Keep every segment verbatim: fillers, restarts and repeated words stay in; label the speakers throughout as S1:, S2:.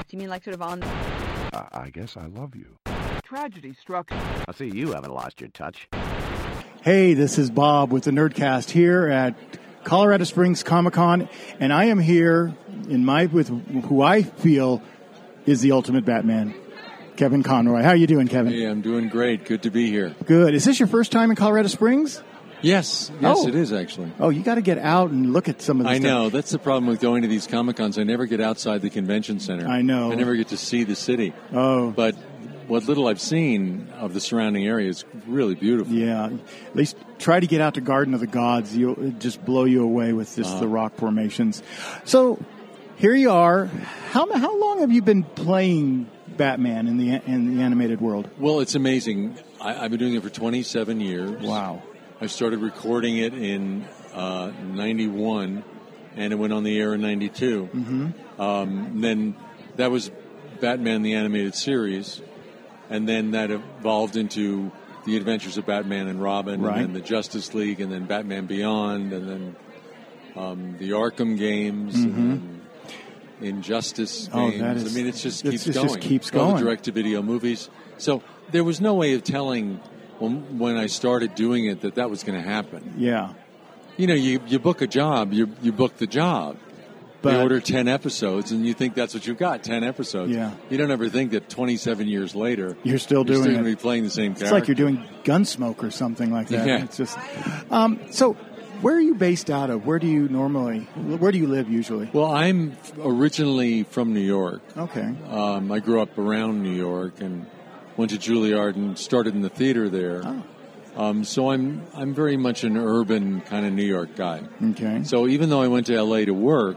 S1: You mean like sort of on...
S2: Uh, I guess I love you.
S3: Tragedy struck.
S4: I see you haven't lost your touch.
S5: Hey, this is Bob with the Nerdcast here at Colorado Springs Comic-Con, and I am here in my with who I feel is the ultimate Batman, Kevin Conroy. How are you doing, Kevin?
S6: Hey, I'm doing great. Good to be here.
S5: Good. Is this your first time in Colorado Springs?
S6: Yes. Yes,
S5: oh.
S6: It is, actually.
S5: Oh, you got to get out and look at some of this
S6: I
S5: stuff.
S6: know. That's the problem with going to these Comic-Cons. I never get outside the convention center.
S5: I know.
S6: I never get to see the city.
S5: Oh.
S6: But what little I've seen of the surrounding area is really beautiful.
S5: Yeah. At least try to get out to Garden of the Gods. You'll it'll just blow you away with just uh, the rock formations. So here you are. How how long have you been playing Batman in the in the animated world?
S6: Well, it's amazing. I, I've been doing it for twenty-seven years.
S5: Wow.
S6: I started recording it in uh, ninety-one, and it went on the air in ninety-two.
S5: Mm-hmm.
S6: Um, and then that was Batman the Animated Series, and then that evolved into the Adventures of Batman and Robin,
S5: right.
S6: and then the Justice League, and then Batman Beyond, and then um, the Arkham games,
S5: mm-hmm.
S6: and then Injustice
S5: oh,
S6: games.
S5: That is,
S6: I mean, it just
S5: it
S6: keeps
S5: just
S6: going.
S5: keeps
S6: All
S5: going.
S6: the direct-to-video movies. So there was no way of telling when, when I started doing it that that was going to happen.
S5: Yeah.
S6: You know, you, you book a job, you you book the job.
S5: But,
S6: you order ten episodes, and you think that's what you got, ten episodes.
S5: Yeah.
S6: You don't ever think that twenty-seven years later,
S5: you're still
S6: you're
S5: doing
S6: still
S5: it.
S6: going to be playing the same
S5: it's
S6: character.
S5: It's like you're doing Gunsmoke or something like that.
S6: Yeah.
S5: It's just, um, so where are you based out of? Where do you normally, where do you live usually?
S6: Well, I'm originally from New York.
S5: Okay.
S6: Um, I grew up around New York and went to Juilliard and started in the theater there.
S5: Oh.
S6: Um, so I'm I'm very much an urban kind of New York guy.
S5: Okay.
S6: So even though I went to L A to work,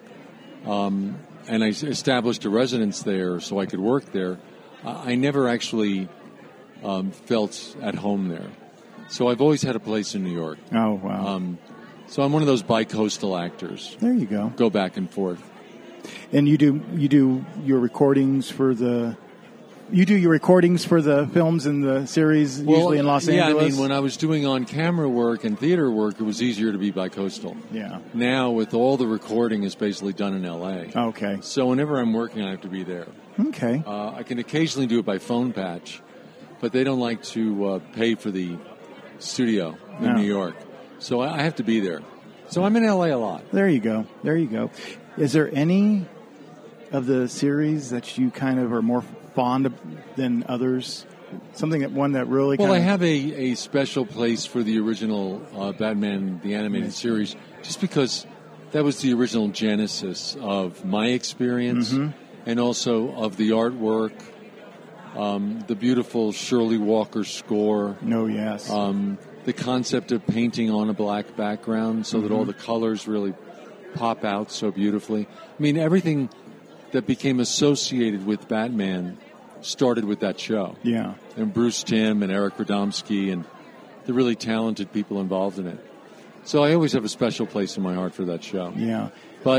S6: um, and I established a residence there so I could work there, I never actually um, felt at home there. So I've always had a place in New York.
S5: Oh, wow.
S6: Um, so I'm one of those bi-coastal actors.
S5: There you go.
S6: Go back and forth.
S5: And you do you do your recordings for the... You do your recordings for the films and the series
S6: well,
S5: usually in Los
S6: yeah,
S5: Angeles?
S6: Yeah, I mean, when I was doing on-camera work and theater work, it was easier to be bi-coastal.
S5: Yeah.
S6: Now, with all the recording, is basically done in L A.
S5: Okay.
S6: So whenever I'm working, I have to be there.
S5: Okay.
S6: Uh, I can occasionally do it by phone patch, but they don't like to uh, pay for the studio in
S5: no.
S6: New York. So I have to be there. So I'm in L A a lot.
S5: There you go. There you go. Is there any of the series that you kind of are more fond of than others? Something that one that really
S6: well,
S5: kind
S6: I
S5: of...
S6: have a, a special place for the original uh, Batman the Animated Series, just because that was the original genesis of my experience,
S5: mm-hmm.
S6: and also of the artwork, um, the beautiful Shirley Walker score.
S5: No, yes.
S6: Um, the concept of painting on a black background so
S5: mm-hmm.
S6: that all the colors really pop out so beautifully. I mean, everything that became associated with Batman started with that show.
S5: Yeah.
S6: And Bruce Timm and Eric Radomski and the really talented people involved in it. So I always have a special place in my heart for that show.
S5: Yeah.
S6: But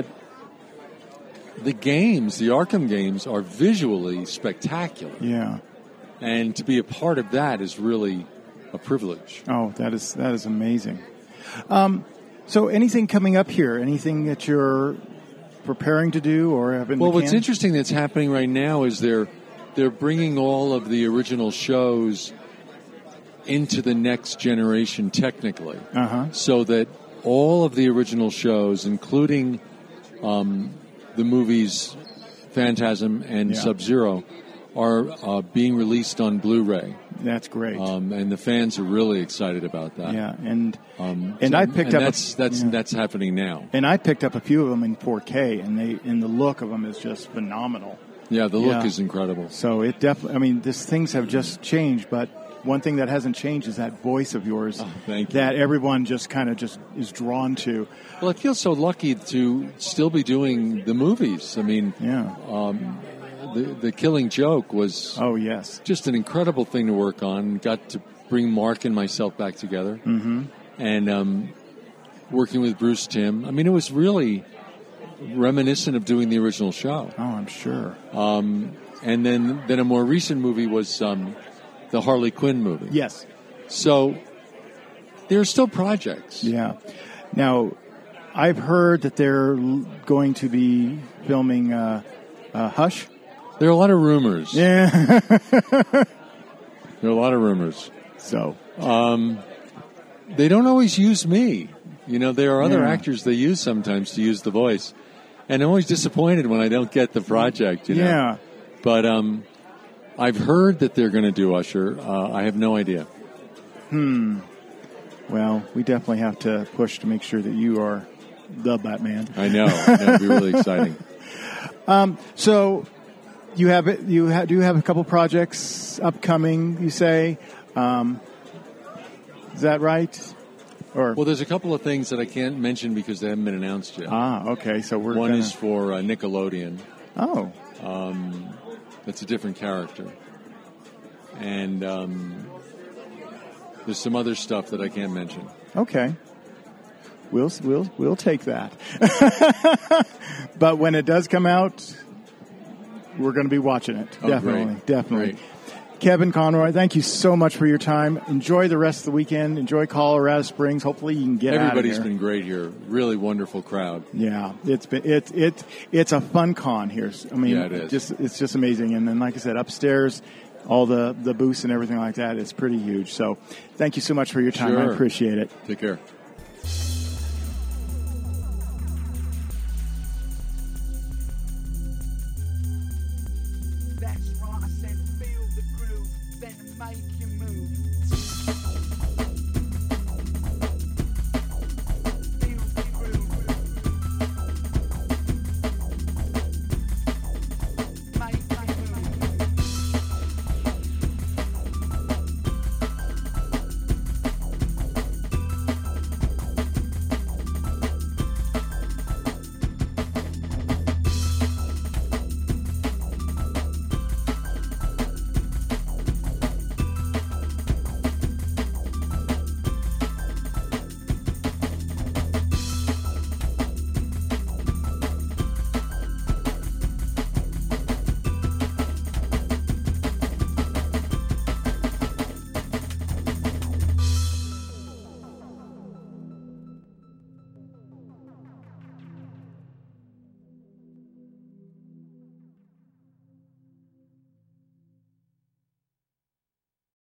S6: the games, the Arkham games, are visually spectacular.
S5: Yeah.
S6: And to be a part of that is really a privilege.
S5: Oh, that is that is amazing. Um, so anything coming up here? Anything that you're preparing to do or have been?
S6: Well, what's interesting that's happening right now is they're they're bringing all of the original shows into the next generation technically,
S5: uh-huh.
S6: so that all of the original shows, including um, the movies Phantasm and
S5: yeah.
S6: Sub-Zero, are uh, being released on Blu-ray.
S5: That's great,
S6: um, and the fans are really excited about that.
S5: Yeah, and
S6: um,
S5: and
S6: so,
S5: I picked
S6: and
S5: up
S6: that's
S5: a,
S6: that's
S5: yeah.
S6: that's happening now.
S5: And I picked up a few of them in four K, and they and the look of them is just phenomenal.
S6: Yeah, the look
S5: yeah.
S6: is incredible.
S5: So it definitely. I mean, these things have just changed, but one thing that hasn't changed is that voice of yours
S6: oh, thank you.
S5: that everyone just kind of just is drawn to.
S6: Well, I feel so lucky to still be doing the movies. I mean,
S5: yeah.
S6: Um, the, the Killing Joke was
S5: oh yes,
S6: just an incredible thing to work on. Got to bring Mark and myself back together,
S5: mm-hmm.
S6: and um, working with Bruce Timm. I mean, it was really reminiscent of doing the original show.
S5: Oh, I'm sure.
S6: Um, and then, then a more recent movie was um, the Harley Quinn movie.
S5: Yes.
S6: So there are still projects.
S5: Yeah. Now, I've heard that they're going to be filming uh, uh, Hush.
S6: There are a lot of rumors.
S5: Yeah.
S6: There are a lot of rumors.
S5: So
S6: um, they don't always use me. You know, there are other
S5: Yeah.
S6: actors they use sometimes to use the voice, and I'm always disappointed when I don't get the project. You know?
S5: yeah.
S6: But um, I've heard that they're going to do Usher. Uh, I have no idea.
S5: Hmm. Well, we definitely have to push to make sure that you are the Batman.
S6: I know. That would be really exciting.
S5: Um, so you have it. You ha- do have a couple projects upcoming. You say, um, is that right? Or
S6: Well, there's a couple of things that I can't mention because they haven't been announced yet.
S5: ah, okay. So we're
S6: One
S5: gonna,
S6: is for uh, Nickelodeon.
S5: oh,
S6: Um, that's a different character. And um, there's some other stuff that I can't mention.
S5: okay. We'll we'll we'll take that. But when it does come out, we're going to be watching it.
S6: Oh,
S5: definitely,
S6: great.
S5: definitely.
S6: Great.
S5: Kevin Conroy, thank you so much for your time. Enjoy the rest of the weekend. Enjoy Colorado Springs. Hopefully, you can get out of
S6: Everybody's
S5: here.
S6: been great here. Really wonderful crowd.
S5: Yeah, it's been it it it's a fun con here. I mean,
S6: Yeah, it is.
S5: just it's just amazing. And then, like I said, upstairs, all the the booths and everything like that is pretty huge. So, thank you so much for your time.
S6: Sure.
S5: I appreciate it.
S6: Take care.
S1: That's right, I said feel the groove, then make you move.